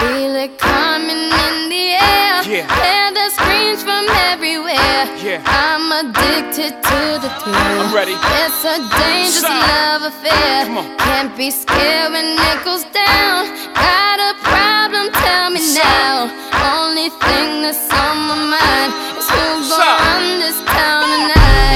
Feel it coming in the air. Hear the screams from everywhere. I'm addicted to the thrill. I'm ready. It's a dangerous love affair. Can't be scared when it goes down. Got a problem? Tell me now. Only thing that's on my mind is who's gonna run this town tonight.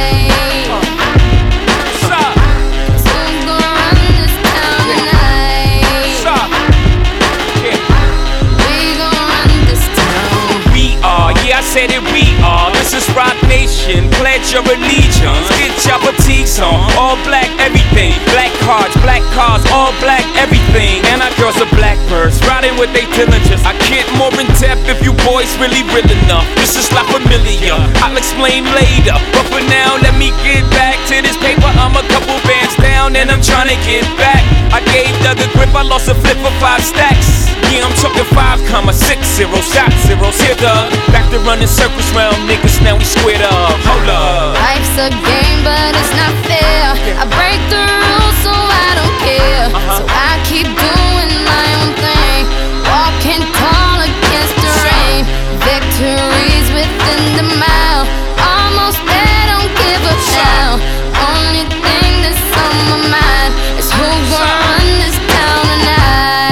I said it, we are. This is Rock Nation. Pledge your allegiance. Get your fatigues on. All black, everything. Black cars, all black, everything. And our girls are blackbirds, riding with they diligence. I get more in depth if you boys really real enough. This is La Familia. I'll explain later. But for now, let me get back to this paper. I'm a couple bands down and I'm trying to get back. I gave Doug a grip, I lost a flip for 5 stacks. Yeah, I'm talking 5,60 shot zeros. Here, Doug. Back to running circles round niggas, now we squared up. Hold up. Life's a game, but it's not fair. I break the rules, so I don't care. So I keep doing my own thing, walking tall against the rain. Victories within the mile, almost there, don't give up now. Only thing that's on my mind is who's gonna run this town tonight.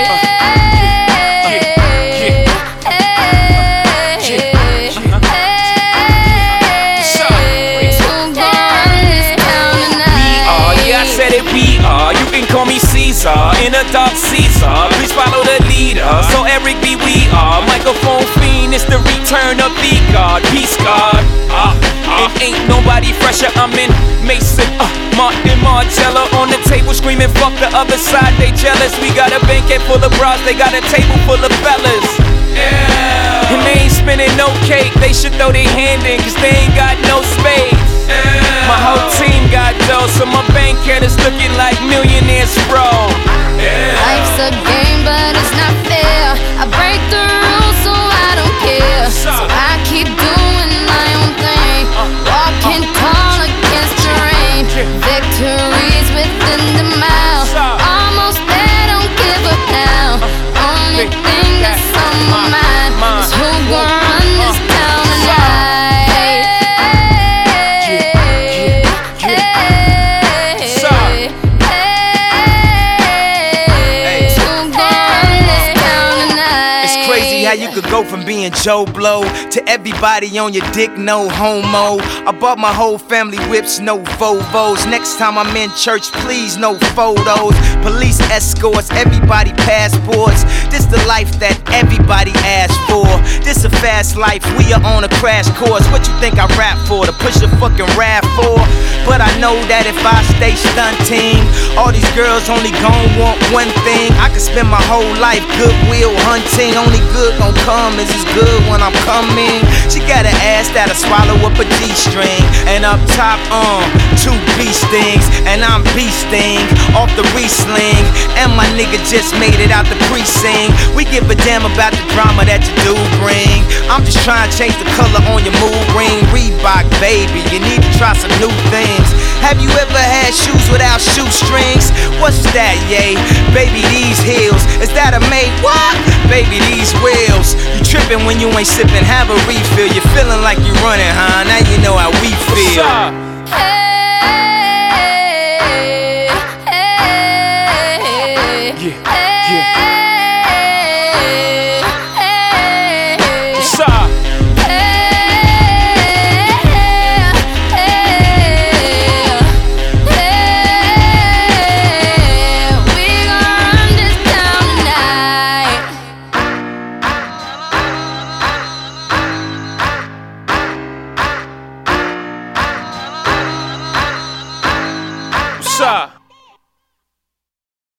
Call me Caesar, in a dark Caesar. Please follow the leader. So Eric B, we are microphone fiend. It's the return of the God, peace God. It ain't nobody fresher. I'm in Mason, Martin Margiela on the table screaming, fuck the other side. They jealous. We got a banquet full of bras. They got a table full of fellas. Yeah. And they ain't spinning no cake. They should throw their hand in, cause they ain't got no space. My whole team got dough, so my bank account is looking like millionaires, bro. Life's a game, but it's not fair. I break the rules, so I don't care. So I keep doing my own thing, walking tall against the rain. Victories within the mile, almost there, don't give up now. Only thing that's on my mind is who's gonna run this town tonight. How you could go from being Joe Blow to everybody on your dick, no homo. I bought my whole family whips, no Volvos. Next time I'm in church, please, no photos. Police escorts, everybody passports. This the life that everybody asks for. This a fast life, we are on a crash course. What you think I rap for? To push a fucking rap for? But I know that if I stay stunting, all these girls only gon' want one thing. I could spend my whole life goodwill hunting. Only good gon' come is as good when I'm coming. She got an ass that'll swallow up a G-string. And up top, 2 B-stings. And I'm B-sting off the re-sling. And my nigga just made it out the precinct. We give a damn about the drama that you do bring. I'm just trying to change the color on your mood ring. Reebok, baby, you need to try some new things. Have you ever had shoes without shoestrings? What's that, yay? Baby, these heels, is that a made what? Baby, these wheels. You tripping when you ain't sipping, have a refill. You feeling like you running, huh? Now you know how we feel. Hey.